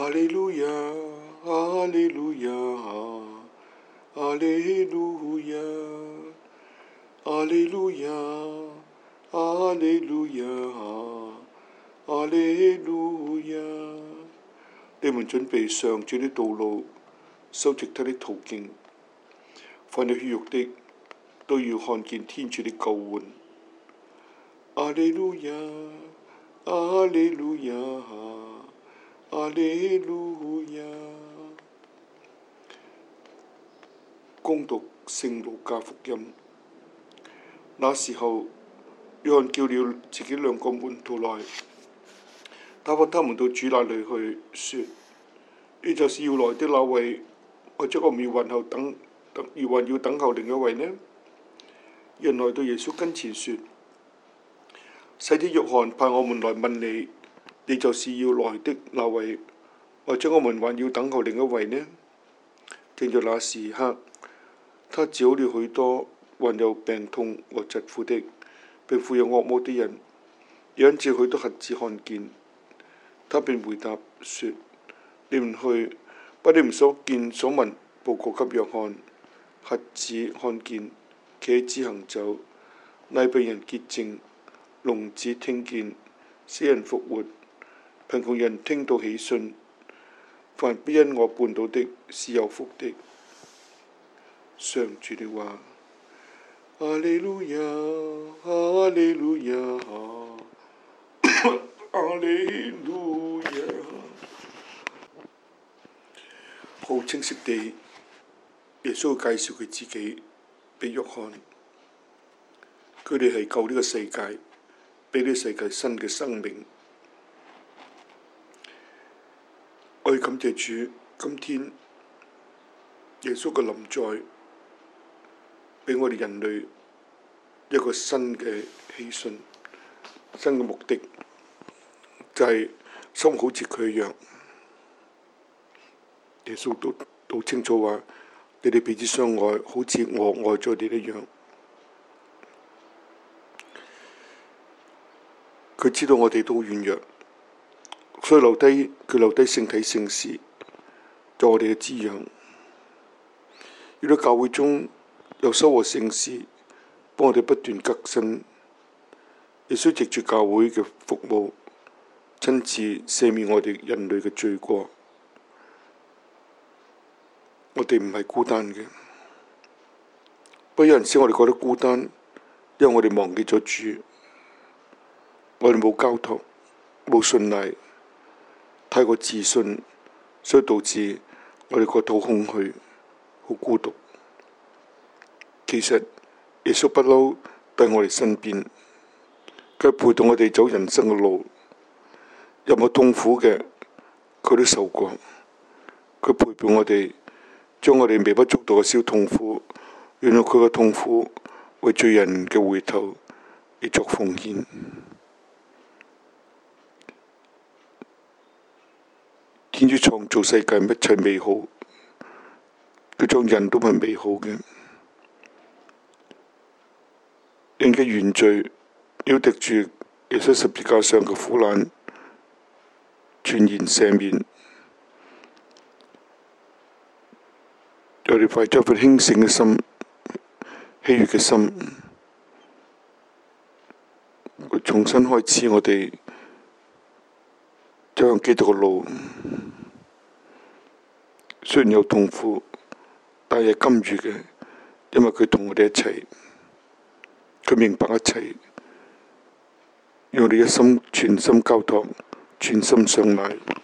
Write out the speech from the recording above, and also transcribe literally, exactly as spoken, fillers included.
哈利路亞，哈利路亞，哈利路亞，哈利路亞，哈利路亞，哈利路亞。你們準備上主的道路，修直他的途徑。凡有血肉的，都要看見天主的救援。哈利路亞，哈利路亞，哈利路亞。恭讀聖路加福音。那時候，約翰叫了自己兩個門徒來，打發他們到主那裏去，說：你就是要來的那位，或者我們要還後等等，要還要等候另一位呢？人來到耶穌跟前說：洗者約翰派我們來問你，你就是要來的那位，或者我們還要等候另一位呢？正在那時刻，他治好了許多患有病痛和疾苦的，並附有惡魔的人，也因此許多瞎子看見。他便回答說：你們去，把你們所見所聞報告給約翰。瞎子看見，瘸子行走，癩病人潔淨，聾子聽見，死人復活，貧窮人聽到喜訊。凡不因我絆倒的，是有福的。上主的話。哈利路亞，哈利路亞，哈利路亞。好清晰地，耶穌介紹佢自己俾約翰，佢哋係救呢個世界，俾呢個世界新嘅生命。我哋感謝主，今天耶穌嘅臨在，俾我哋人類一個新嘅喜訊，新嘅目的就係心好似佢一樣。耶穌都都清楚話：你哋彼此相愛，好似我愛咗你一樣。佢知道我哋都軟弱，所以留低佢留低聖體聖事，做我哋嘅滋養。如果教會中有修和聖事，幫我哋不斷革新，亦需藉住教會嘅服務，親自赦免我哋人類嘅罪過。我哋唔係孤單嘅，不過有陣時我哋覺得孤單，因為我哋忘記咗主，我哋冇交託，冇信賴，太過自信，所以導致我哋覺得好空虛、好孤獨。其實耶穌不嬲都喺我哋身邊，佢陪同我哋走人生嘅路，任何痛苦嘅佢都受過，佢陪伴我哋。將我哋微不足道嘅小痛苦，原來佢嘅痛苦為罪人嘅回頭而作奉獻。天主創造世界一切美好，佢將人都係美好嘅。人嘅原罪要藉住耶穌十字架上嘅苦難，全然赦免。我哋懷咗一份興盛嘅心、喜悅嘅心，佢重新開始我哋走向基督嘅路。雖然有痛苦，但係甘願嘅，因為佢同我哋一齊，佢明白一切，讓我哋一心全心交託，全心相賴。